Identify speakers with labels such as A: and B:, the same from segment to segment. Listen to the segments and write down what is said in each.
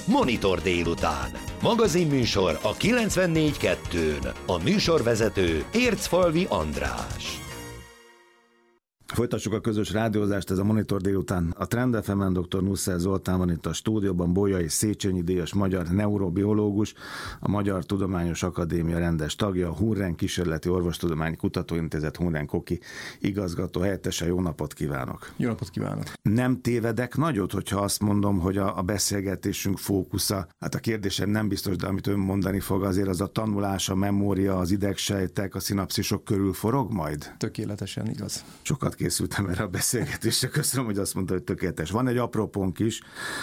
A: Monitor délután. Magazinműsor a 94.2-n. A műsorvezető Ércfalvi András.
B: Folytassuk a közös rádiózást, ez a Monitor délután. A Trend FM-en dr. Nusser Zoltán van itt a stúdióban, Bolyai Széchenyi díjas magyar neurobiológus, a Magyar Tudományos Akadémia rendes tagja, a Hunren Kísérleti Orvostudományi Kutatóintézet Hunren Koki igazgató helyettese. Jó napot kívánok!
C: Jó napot kívánok!
B: Nem tévedek nagyot, hogyha azt mondom, hogy a beszélgetésünk fókusza, hát a kérdésem nem biztos, de amit ön mondani fog, azért az a tanulás, a memória, az idegsejtek, a szinapszisok körül forog majd?
C: Tökéletesen igaz.
B: Sokat készültem erre a beszélgetésre, köszönöm, hogy azt mondta, hogy tökéletes. Van egy apropónk is,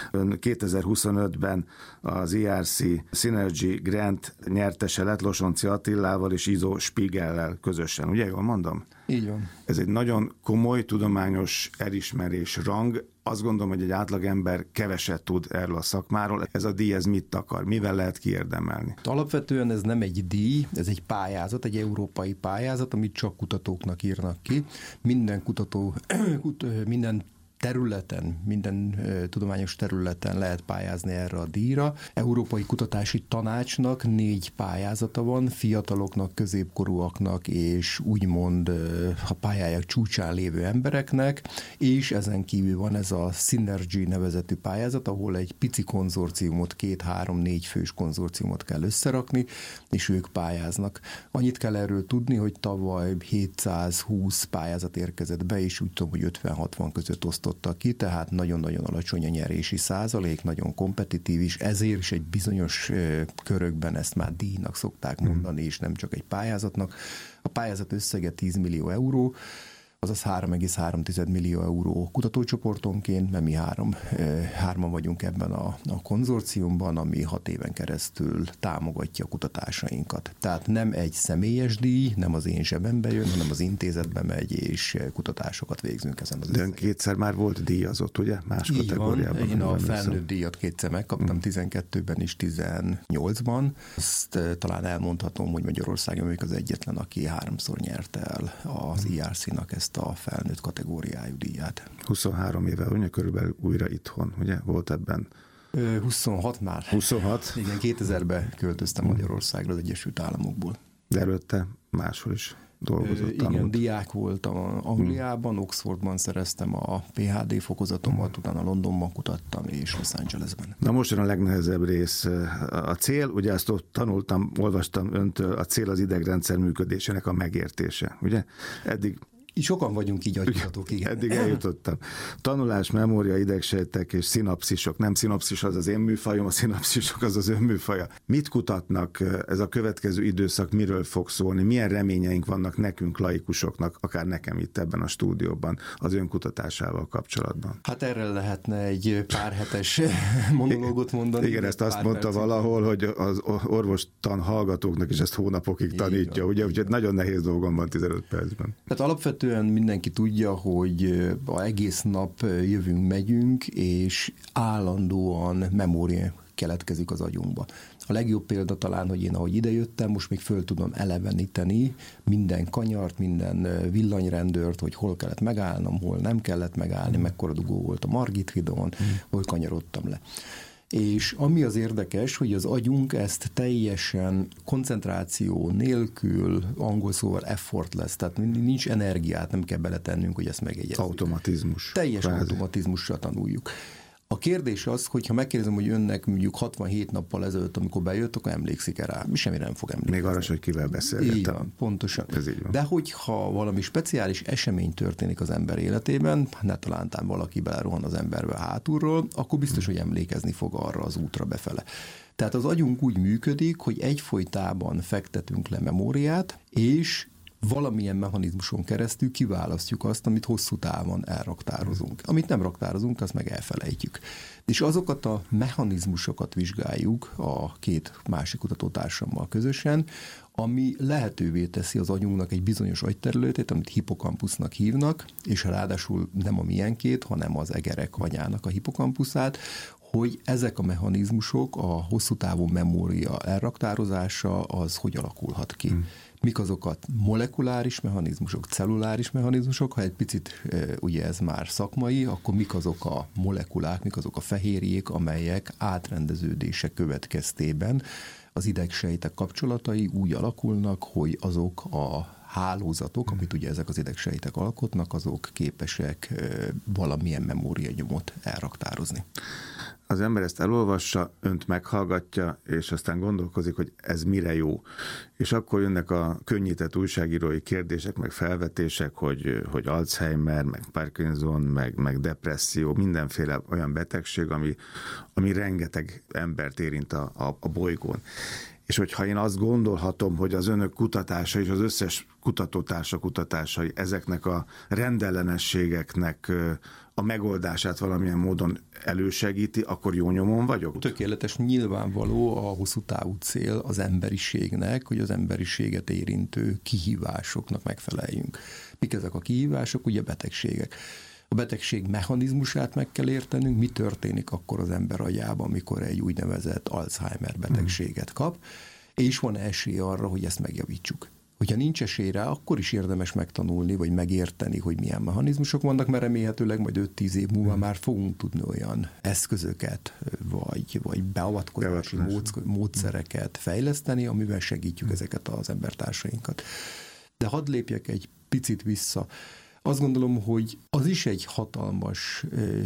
B: 2025-ben az ERC Synergy Grant nyertese lett Losonczy Attilával és Izo Spiegellel közösen, ugye jól mondom?
C: Így van.
B: Ez egy nagyon komoly tudományos elismerés, rang. Azt gondolom, hogy egy átlagember keveset tud erről a szakmáról. Ez a díj, ez mit akar? Mivel lehet kiérdemelni?
C: Alapvetően ez nem egy díj, ez egy pályázat, egy európai pályázat, amit csak kutatóknak írnak ki. Minden kutató, minden területen, minden tudományos területen lehet pályázni erre a díjra. Európai Kutatási Tanácsnak 4 pályázata van, fiataloknak, középkorúaknak és úgymond a pályáják csúcsán lévő embereknek, és ezen kívül van ez a Synergy nevezetű pályázat, ahol egy pici konzorciumot, 2-3-4 fős konzorciumot kell összerakni, és ők pályáznak. Annyit kell erről tudni, hogy tavaly 720 pályázat érkezett be, és úgy tudom, hogy 50-60 között osztottak ki, tehát nagyon-nagyon alacsony a nyerési százalék, nagyon kompetitív is, ezért is egy bizonyos körökben ezt már díjnak szokták mondani, és nem csak egy pályázatnak. A pályázat összege 10 millió euró, azaz 3,3 millió euró kutatócsoportonként, mert mi hárman vagyunk ebben a konzorciumban, ami 6 éven keresztül támogatja a kutatásainkat. Tehát nem egy személyes díj, nem az én zsebembe jön, hanem az intézetbe megy, és kutatásokat végzünk ezen az összegen.
B: De kétszer már volt díjazott, ugye? Más
C: így
B: kategóriában.
C: Van. Én a felnőtt díjat kétszer megkaptam, 12-ben és 18-ban. Ezt talán elmondhatom, hogy Magyarországon vagyok az egyetlen, aki 3-szor nyerte el az ERC-nak ezt a felnőtt kategóriájú díját.
B: 23 éve, ugye körülbelül újra itthon, ugye? Volt ebben?
C: 26 már.
B: 26?
C: Igen, 2000-ben költöztem Magyarországra az Egyesült Államokból.
B: De előtte máshol is dolgozott.
C: Igen, diák voltam Angliában, Oxfordban szereztem a PhD fokozatomat, utána Londonban kutattam, és Los Angelesben.
B: Na most jön a legnehezebb rész. A cél, ugye ezt ott tanultam, olvastam öntől, a cél az idegrendszer működésének a megértése, ugye? Eddig
C: sokan vagyunk így agykutatók, igen.
B: Eddig eljutottam. Tanulás, memória, idegsejtek és szinapszisok. Nem szinapszis az az én műfajom, a szinapszisok az az ön műfaja. Mit kutatnak ez a következő időszak, miről fog szólni? Milyen reményeink vannak nekünk, laikusoknak, akár nekem itt ebben a stúdióban az ön kutatásával kapcsolatban?
C: Hát erre lehetne egy pár hetes monológot mondani.
B: Igen, ezt azt mondta valahol, hogy az orvostan hallgatóknak is ezt hónapokig tanítja, ugye? Úgyhogy nagyon nehéz dolgom van 15 percben.
C: Tehát alapvetően mindenki tudja, hogy egész nap jövünk-megyünk, és állandóan memória keletkezik az agyunkba. A legjobb példa talán, hogy én ahogy idejöttem, most még föl tudom eleveníteni minden kanyart, minden villanyrendőrt, hogy hol kellett megállnom, hol nem kellett megállni, mekkora dugó volt a Margit hídon, hol kanyarodtam le. És ami az érdekes, hogy az agyunk ezt teljesen koncentráció nélkül, angol szóval effortless, tehát nincs energiát, nem kell beletennünk, hogy ezt megjegyezzük.
B: Automatizmus.
C: Teljes automatizmussal tanuljuk. A kérdés az, hogyha megkérdezem, hogy önnek mondjuk 67 nappal ezelőtt, amikor bejött, akkor emlékszik rá. Semmire nem fog emlékezni.
B: Még arra, hogy kivel beszélgettem.
C: Így van, pontosan.
B: Ez így van.
C: De hogyha valami speciális esemény történik az ember életében, ne talántán valaki belerohan az emberbe hátulról, akkor biztos, hogy emlékezni fog arra az útra befele. Tehát az agyunk úgy működik, hogy egyfolytában fektetünk le memóriát, és valamilyen mechanizmuson keresztül kiválasztjuk azt, amit hosszú távon elraktározunk. Amit nem raktározunk, azt meg elfelejtjük. És azokat a mechanizmusokat vizsgáljuk a 2 másik kutatótársammal közösen, ami lehetővé teszi az agyunknak egy bizonyos agyterületét, amit hipokampusznak hívnak, és ráadásul nem a miénkét, hanem az egerek agyának a hipokampuszát, hogy ezek a mechanizmusok, a hosszú távú memória elraktározása, az hogy alakulhat ki. Mik azok a molekuláris mechanizmusok, celluláris mechanizmusok, ha egy picit ugye ez már szakmai, akkor mik azok a molekulák, mik azok a fehérjék, amelyek átrendeződése következtében az idegsejtek kapcsolatai úgy alakulnak, hogy azok a hálózatok, amit ugye ezek az idegsejtek alkotnak, azok képesek valamilyen memórianyomot elraktározni.
B: Az ember ezt elolvassa, önt meghallgatja, és aztán gondolkozik, hogy ez mire jó. És akkor jönnek a könnyített újságírói kérdések, meg felvetések, hogy Alzheimer, meg Parkinson, meg depresszió, mindenféle olyan betegség, ami rengeteg embert érint a bolygón. És hogyha én azt gondolhatom, hogy az önök kutatása és az összes kutatótársa kutatásai ezeknek a rendellenességeknek a megoldását valamilyen módon elősegíti, akkor jó nyomon vagyok?
C: Tökéletes, nyilvánvaló a hosszú távú cél az emberiségnek, hogy az emberiséget érintő kihívásoknak megfeleljünk. Mik ezek a kihívások? Ugye betegségek. A betegség mechanizmusát meg kell értenünk, mi történik akkor az ember agyában, amikor egy úgynevezett Alzheimer betegséget kap, és van esély arra, hogy ezt megjavítsuk. Hogyha nincs esély rá, akkor is érdemes megtanulni, vagy megérteni, hogy milyen mechanizmusok vannak, mert remélhetőleg majd 5-10 év múlva már fogunk tudni olyan eszközöket, vagy beavatkozási módszereket fejleszteni, amivel segítjük ezeket az embertársainkat. De hadd lépjek egy picit vissza. Azt gondolom, hogy az is egy hatalmas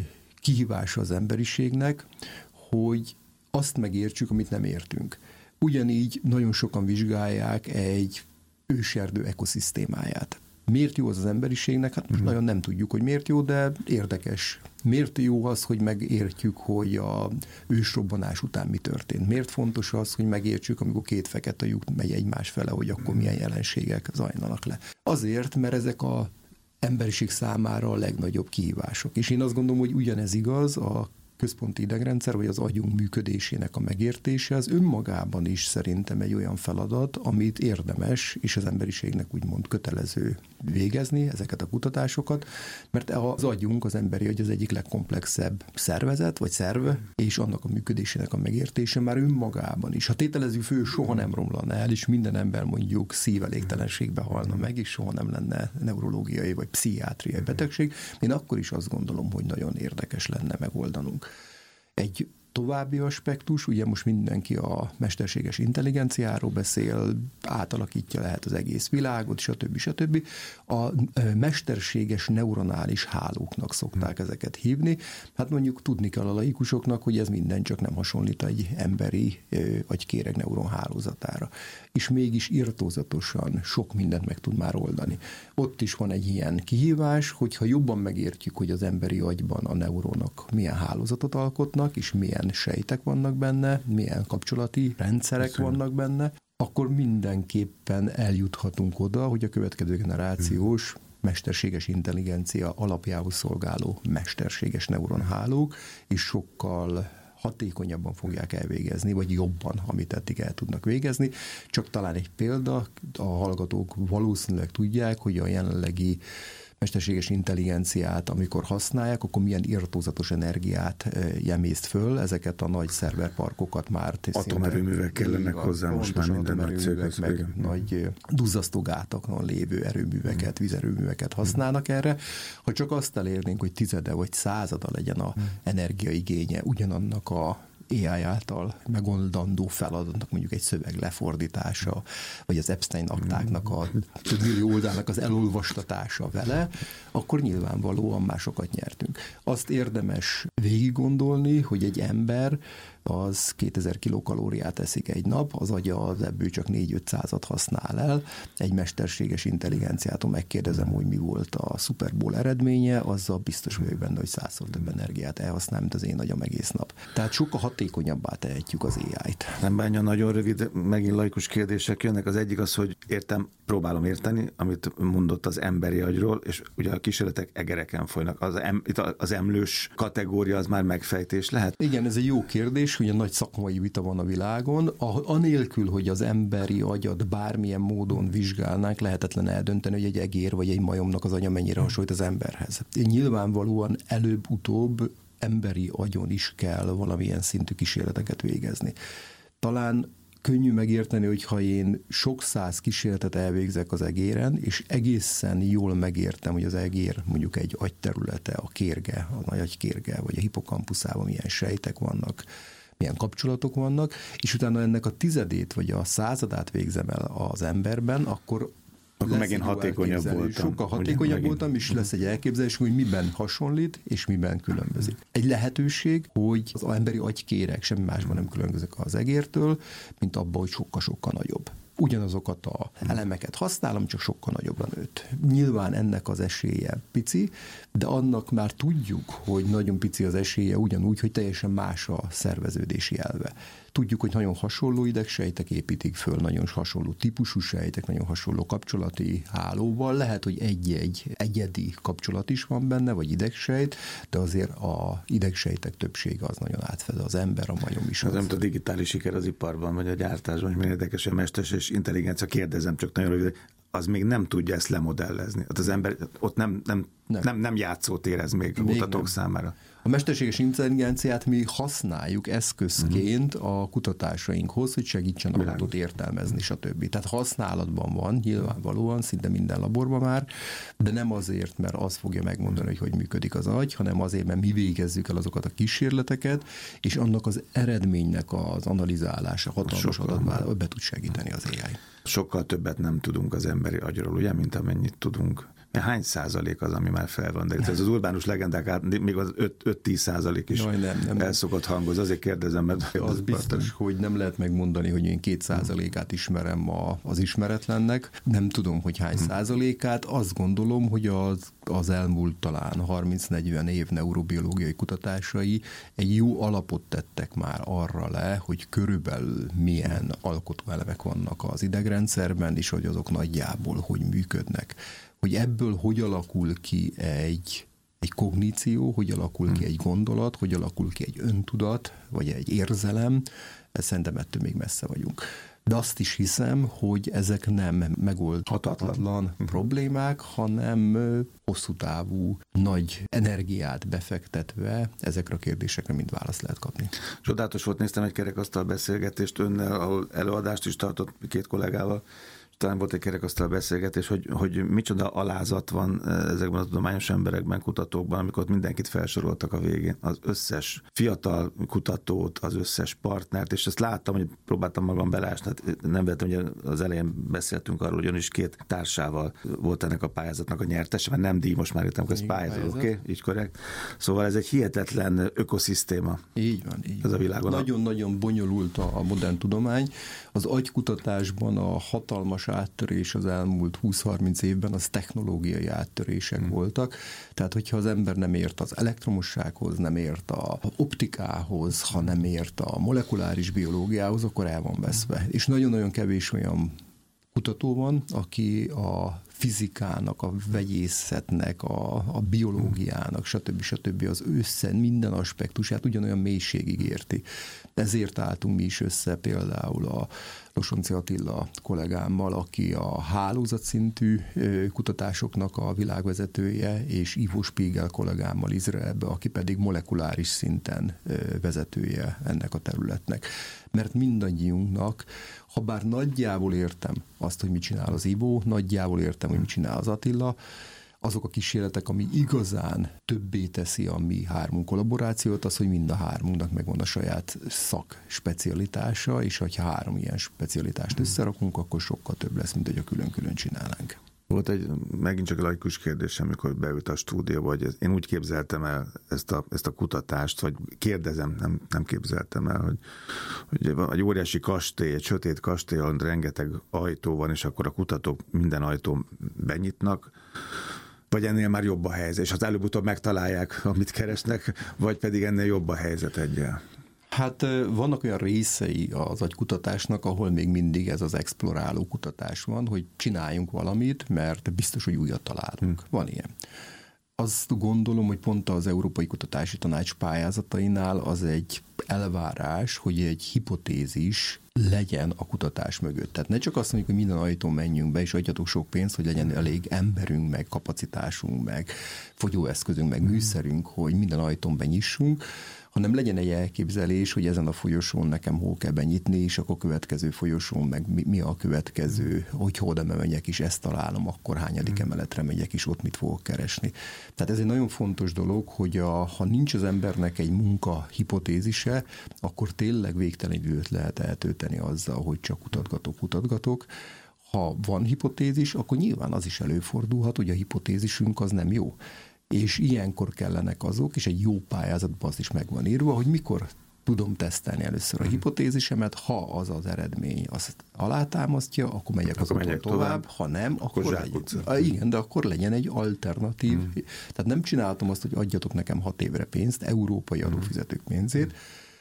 C: kihívás az emberiségnek, hogy azt megértsük, amit nem értünk. Ugyanígy nagyon sokan vizsgálják egy őserdő ekoszisztémáját. Miért jó az emberiségnek? Hát most nagyon nem tudjuk, hogy miért jó, de érdekes. Miért jó az, hogy megértjük, hogy a ősrobbanás után mi történt? Miért fontos az, hogy megértsük, amikor két fekete lyuk megy egymás fele, hogy akkor milyen jelenségek zajlanak le? Azért, mert ezek a emberiség számára a legnagyobb kihívások. És én azt gondolom, hogy ugyanez igaz a központi idegrendszer, vagy az agyunk működésének a megértése, az önmagában is szerintem egy olyan feladat, amit érdemes, és az emberiségnek úgymond kötelező végezni, ezeket a kutatásokat, mert az agyunk, az emberi agy az egyik legkomplexebb szervezet, vagy szerv, és annak a működésének a megértése már önmagában is. Ha tételezzük föl, soha nem romlana el, és minden ember mondjuk szívelégtelenségbe halna meg, és soha nem lenne neurológiai vagy pszichiátriai betegség, én akkor is azt gondolom, hogy nagyon érdekes lenne megoldanunk. Egy további aspektus, ugye most mindenki a mesterséges intelligenciáról beszél, átalakítja lehet az egész világot, stb. A mesterséges neuronális hálóknak szokták ezeket hívni. Hát mondjuk tudni kell a laikusoknak, hogy ez minden csak nem hasonlít egy emberi agykéreg neuronhálózatára. És mégis irtózatosan sok mindent meg tud már oldani. Ott is van egy ilyen kihívás, hogyha jobban megértjük, hogy az emberi agyban a neuronok milyen hálózatot alkotnak, és milyen sejtek vannak benne, milyen kapcsolati rendszerek vannak benne, akkor mindenképpen eljuthatunk oda, hogy a következő generációs mesterséges intelligencia alapjául szolgáló mesterséges neuronhálók is sokkal hatékonyabban fogják elvégezni, vagy jobban, amit eddig el tudnak végezni. Csak talán egy példa, a hallgatók valószínűleg tudják, hogy a jelenlegi mesterséges intelligenciát, amikor használják, akkor milyen irtózatos energiát jemészt föl, ezeket a nagy szerverparkokat már...
B: Atomerőművek kellenek hozzá most már minden nagy céghez.
C: Meg nagy duzzasztógátakon lévő erőműveket, vízerőműveket használnak erre. Ha csak azt elérnénk, hogy 10 vagy 100 legyen a energiaigénye ugyanannak a AI által megoldandó feladatnak mondjuk egy szöveg lefordítása, vagy az Epstein aktáknak a több millió oldalnak az elolvastatása vele, akkor nyilvánvalóan már sokat nyertünk. Azt érdemes végig gondolni, hogy egy ember az 2000 kilokalóriát eszik egy nap, az agya az ebből csak 4-500-at használ el. Egy mesterséges intelligenciától megkérdezem, hogy mi volt a Super Bowl eredménye, azzal biztos vagyok benne, hogy 100-szor több energiát elhasznál, mint az én agyam egész nap. Tehát sokkal hatékonyabbá tehetjük az AI-t.
B: Nem bánja, nagyon rövid, megint laikus kérdések jönnek. Az egyik az, hogy próbálom érteni, amit mondott az emberi agyról, és ugye a kísérletek egereken folynak. Az emlős kategória az már megfejtés lehet?
C: Igen, ez egy jó kérdés, hogy a nagy szakmai vita van a világon. Anélkül, hogy az emberi agyat bármilyen módon vizsgálnánk, lehetetlen eldönteni, hogy egy egér vagy egy majomnak az agya mennyire hasonlít az emberhez. Nyilvánvalóan előbb-utóbb emberi agyon is kell valamilyen szintű kísérleteket végezni. Talán könnyű megérteni, hogyha én sok száz kísérletet elvégzek az egéren, és egészen jól megértem, hogy az egér mondjuk egy agyterülete, a kérge, a nagy agykérge, vagy a hipokampuszában milyen sejtek vannak, milyen kapcsolatok vannak, és utána ennek a 10. vagy a 100. végzem el az emberben, akkor
B: megint hatékonyabb voltam.
C: Sokkal hatékonyabb voltam, és lesz egy elképzelés, hogy miben hasonlít, és miben különbözik. Egy lehetőség, hogy az emberi agykéreg semmi másban nem különbözik az egértől, mint abban, hogy sokkal-sokkal nagyobb. Ugyanazokat az elemeket használom, csak sokkal nagyobbra nőtt. Nyilván ennek az esélye pici, de annak már tudjuk, hogy nagyon pici az esélye ugyanúgy, hogy teljesen más a szerveződési elve. Tudjuk, hogy nagyon hasonló idegsejtek építik föl, nagyon hasonló típusú sejtek, nagyon hasonló kapcsolati hálóval. Lehet, hogy egy egyedi kapcsolat is van benne, vagy idegsejt, de azért a idegsejtek többsége az nagyon átfed az ember, a majom is.
B: Az nem a digitális siker az iparban, vagy a gyártásban, hogy érdekes, a mesterséges intelligencia, kérdezem csak nagyon rövid, az még nem tudja ezt lemodellezni. Hát az ember ott nem játszótér ez még kutatók számára.
C: A mesterséges intelligenciát mi használjuk eszközként a kutatásainkhoz, hogy segítsen a adatot értelmezni, stb. Tehát használatban van, nyilvánvalóan, szinte minden laborban már, de nem azért, mert az fogja megmondani, hogy működik az agy, hanem azért, mert mi végezzük el azokat a kísérleteket, és annak az eredménynek az analizálása, hatalmas adatban be tud segíteni az AI.
B: Sokkal többet nem tudunk az emberi agyról, ugye, mint amennyit tudunk. Hány százalék az, ami már fel van? De ez az urbánus legendák, még az 5-10% is nem. Elszokott hangoz. Azért kérdezem, mert...
C: Az biztos, hogy nem lehet megmondani, hogy én 2%-át ismerem az ismeretlennek. Nem tudom, hogy hány százalékát. Azt gondolom, hogy az elmúlt talán 30-40 év neurobiológiai kutatásai egy jó alapot tettek már arra le, hogy körülbelül milyen alkotóelemek vannak az idegrendszerben, és hogy azok nagyjából hogy működnek. Hogy ebből hogy alakul ki egy kogníció, hogy alakul ki egy gondolat, hogy alakul ki egy öntudat, vagy egy érzelem, szerintem ettől még messze vagyunk. De azt is hiszem, hogy ezek nem megoldhatatlan problémák, hanem hosszú távú, nagy energiát befektetve ezekre a kérdésekre mind választ lehet kapni.
B: Csodálatos volt, néztem egy kerekasztal beszélgetést önnel, ahol előadást is tartott 2 kollégával, talán volt egy kerekasztal beszélgetés, hogy micsoda alázat van ezekben a tudományos emberekben, kutatókban, amikor mindenkit felsoroltak a végén. Az összes fiatal kutatót, az összes partnert, és ezt láttam, hogy próbáltam magam belásni. Hát nem vettem, hogy az elején beszéltünk arról, hogy ön is 2 társával volt ennek a pályázatnak a nyertese, mert nem díj, most már értem, hogy ez pályázat, oké? Így korrekt. Szóval ez egy hihetetlen ökoszisztéma.
C: Így van.
B: Ez a világon.
C: Nagyon-nagyon bonyolult a modern tudomány. Az agykutatásban a hatalmas áttörés az elmúlt 20-30 évben az technológiai áttörések voltak. Tehát, hogyha az ember nem ért az elektromossághoz, nem ért a optikához, ha nem ért a molekuláris biológiához, akkor el van veszve. És nagyon-nagyon kevés olyan kutató van, aki a fizikának, a vegyészetnek, a biológiának, stb. Az minden aspektusát ugyanolyan mélységig érti. Ezért álltunk mi is össze például a Losonczy Attila kollégámmal, aki a hálózatszintű kutatásoknak a világvezetője, és Ivo Spiegel kollégámmal Izraelbe, aki pedig molekuláris szinten vezetője ennek a területnek. Mert mindannyiunknak, ha bár nagyjából értem azt, hogy mit csinál az Ivo, nagyjából értem, hogy mit csinál az Attila, azok a kísérletek, ami igazán többé teszi a mi 3 kollaborációt, az, hogy mind a 3-unknak megvan a saját szakspecialitása, és ha 3 ilyen specialitást összerakunk, akkor sokkal több lesz, mint hogy a külön-külön csinálnánk.
B: Volt egy megint csak laikus kérdés, amikor beült a stúdióba, hogy én úgy képzeltem el ezt a kutatást, vagy kérdezem, nem képzeltem el, hogy egy óriási kastély, egy sötét kastély, ahol rengeteg ajtó van, és akkor a kutatók minden ajtón benyitnak, vagy ennél már jobb a helyzet, és az előbb-utóbb megtalálják, amit keresnek, vagy pedig ennél jobb a helyzet egyel.
C: Hát vannak olyan részei az agykutatásnak, ahol még mindig ez az exploráló kutatás van, hogy csináljunk valamit, mert biztos, hogy újat találunk. Van ilyen. Azt gondolom, hogy pont az Európai Kutatási Tanács pályázatainál az egy elvárás, hogy egy hipotézis legyen a kutatás mögött. Tehát ne csak azt mondjuk, hogy minden ajtón menjünk be, és adjatok sok pénzt, hogy legyen elég emberünk, meg kapacitásunk, meg fogyóeszközünk, meg műszerünk, hogy minden ajtón benyissunk, hanem legyen egy elképzelés, hogy ezen a folyosón nekem hol kell benyitni, és akkor a következő folyosón, meg mi a következő, hogyha oda megyek, és ezt találom, akkor hányadik emeletre megyek, és ott mit fogok keresni. Tehát ez egy nagyon fontos dolog, hogy ha nincs az embernek egy munka hipotézise, akkor tényleg végtelen időt lehet eltölteni azzal, hogy csak kutatgatok. Ha van hipotézis, akkor nyilván az is előfordulhat, hogy a hipotézisünk az nem jó. És ilyenkor kellenek azok, és egy jó pályázatban az is meg van írva, hogy mikor tudom tesztelni először a hipotézisemet, ha az az eredmény azt alátámasztja, akkor megyek az úton tovább, ha nem, akkor igen, de akkor legyen egy alternatív. Tehát nem csináltam azt, hogy adjatok nekem 6 évre pénzt, európai adófizetők pénzét,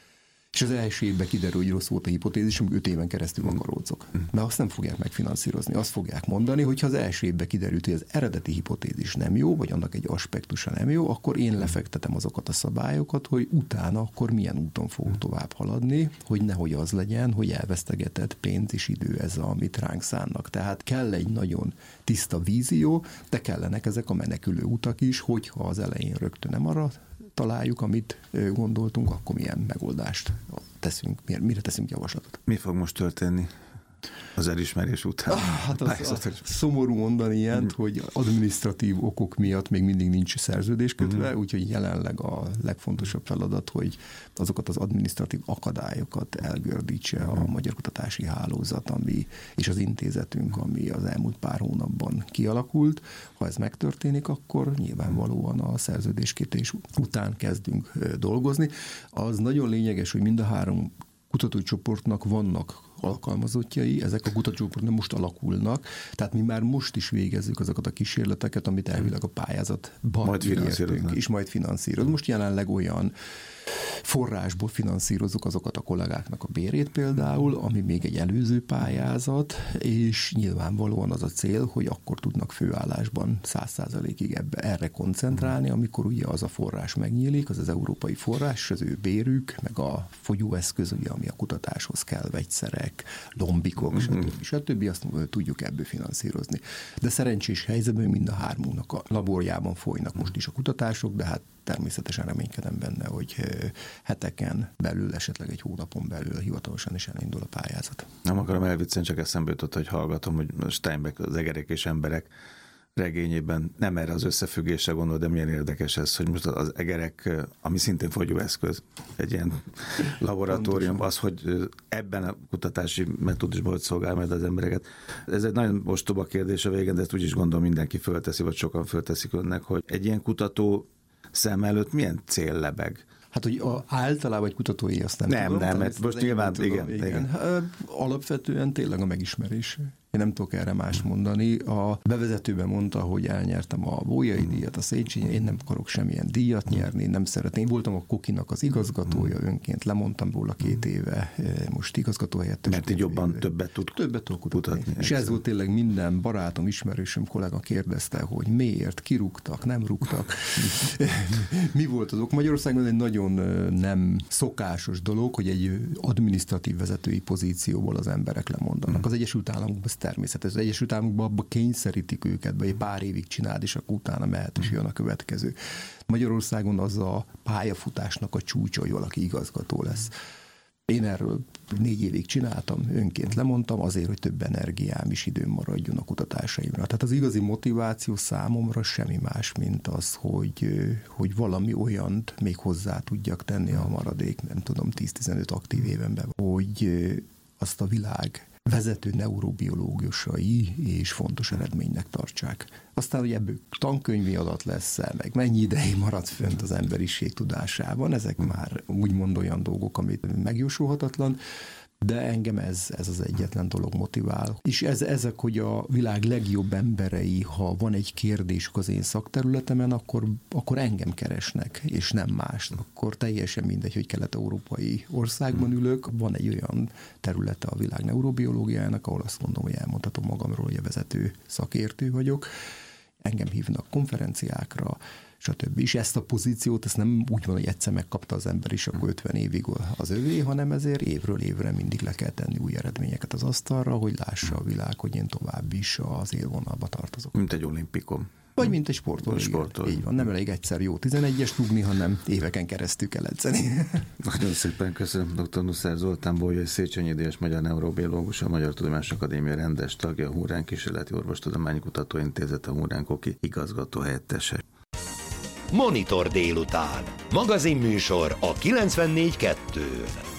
C: és az első évben kiderül, hogy rossz volt a hipotézisünk, 5 éven keresztül akaródzok. Mert azt nem fogják megfinanszírozni. Azt fogják mondani, hogy ha az első évben kiderült, hogy az eredeti hipotézis nem jó, vagy annak egy aspektusa nem jó, akkor én lefektetem azokat a szabályokat, hogy utána akkor milyen úton fogok tovább haladni, hogy nehogy az legyen, hogy elvesztegetett pénz és idő ez, amit ránk szánnak. Tehát kell egy nagyon tiszta vízió, de kellenek ezek a menekülő utak is, hogyha az elején rögtön nem arra találjuk, amit gondoltunk, akkor milyen megoldást teszünk, mire teszünk javaslatot.
B: Mi fog most történni az elismerés után?
C: Hát az szomorú mondani ilyet, hogy adminisztratív okok miatt még mindig nincs szerződés kötve, úgyhogy jelenleg a legfontosabb feladat, hogy azokat az adminisztratív akadályokat elgördítse a Magyar Kutatási Hálózat, és az intézetünk, ami az elmúlt pár hónapban kialakult. Ha ez megtörténik, akkor nyilvánvalóan a szerződéskötés után kezdünk dolgozni. Az nagyon lényeges, hogy mind a 3 kutatócsoportnak vannak alkalmazottjai, ezek a kutatócsoportok most alakulnak, tehát mi már most is végezzük azokat a kísérleteket, amit elvileg a pályázatban értünk, és majd finanszíroz. Most jelenleg olyan forrásból finanszírozunk azokat a kollégáknak a bérét például, ami még egy előző pályázat, és nyilvánvalóan az a cél, hogy akkor tudnak főállásban 100%-ig erre koncentrálni, amikor ugye az a forrás megnyílik, az az európai forrás, az ő bérük, meg a fogyóeszköz, ugye, ami a kutatáshoz kell, vegyszerek, lombikok, stb. Azt tudjuk ebből finanszírozni. De szerencsés helyzetben mind a 3-nak a laborjában folynak most is a kutatások, de hát természetesen reménykedem benne, hogy heteken belül, esetleg egy hónapon belül hivatalosan is elindul a pályázat. Nem akarom elviccelni, csak eszembe jutott, hogy hallgatom, hogy Steinbeck, az Egerek és emberek regényében nem erre az összefüggésre gondol, de milyen érdekes ez, hogy most az egerek, ami szintén fogyóeszköz, egy ilyen laboratórium, az, hogy ebben a kutatási metódusban hogy szolgál majd az embereket. Ez egy nagyon ostoba kérdés a végén, de ezt úgy is gondolom mindenki fölteszi, vagy sokan fölteszik önnek, hogy egy ilyen kutató szem előtt milyen cél lebeg? Hát, hogy általában egy kutatói azt nem tudom. Nem, mert most nyilván igen. Alapvetően tényleg a megismerés. Én nem tudok erre mást mondani. A bevezetőben mondta, hogy elnyertem a Bolyai díjat, a Széchenyi, én nem akarok semmilyen díjat nyerni, nem szeretném. Én voltam a Kokinak az igazgatója önként, lemondtam róla 2 éve, most igazgatóhelyettes. Mert így jobban többet tud kutatni. És ez volt tényleg minden barátom, ismerősöm, kollega kérdezte, hogy miért, kirúgtak, nem rúgtak. Mi volt azok? Magyarországon egy nagyon nem szokásos dolog, hogy egy adminisztratív vezetői pozícióból az emberek lemondanak. Az Egyesült Államokban természetes. Az Egyesült Államokban abba kényszerítik őket, be egy pár évig csináld, és akkor utána mehet, és jön a következő. Magyarországon az a pályafutásnak a csúcsa, hogy valaki igazgató lesz. Én erről 4 évig csináltam, önként lemondtam azért, hogy több energiám és időm maradjon a kutatásaimra. Tehát az igazi motiváció számomra semmi más, mint az, hogy valami olyant még hozzá tudjak tenni a maradék, nem tudom, 10-15 aktív évenben, hogy azt a világ vezető neurobiológusai és fontos eredménynek tartsák. Aztán, hogy ebből tankönyvi adat lesz-e, meg mennyi ideig marad fönt az emberiség tudásában, ezek már úgymond olyan dolgok, amit megjósolhatatlan, de engem ez az egyetlen dolog motivál. És ezek, hogy a világ legjobb emberei, ha van egy kérdésük az én szakterületemen, akkor engem keresnek, és nem más. Akkor teljesen mindegy, hogy kelet-európai országban ülök, van egy olyan területe a világ neurobiológiájának, ahol azt mondom, hogy elmondhatom magamról, hogy a vezető szakértő vagyok. Engem hívnak konferenciákra, stb. És ezt a pozíciót, ezt nem úgy van, hogy egyszer megkapta az ember, és akkor 50 évig az övé, hanem ezért évről évre mindig le kell tenni új eredményeket az asztalra, hogy lássa a világ, hogy én tovább is az élvonalba tartozok.
B: Mint egy olimpikom.
C: Vagy mint egy sportoló. Így van, nem elég egyszer jó 11-es rúgni, hanem éveken keresztül kell edzeni.
B: Nagyon szépen köszönöm, dr. Nusszer Zoltán, Bolyai Széchenyi Díjas magyar neurobiológus, a Magyar Tudományos Akadémia rendes tagja, a Hullránk Kísérleti Orvostudományi Kutatóintézet, a Hullránk Oki igazgató helyettese.
A: Monitor délután. Magazinműsor a 94.2-n.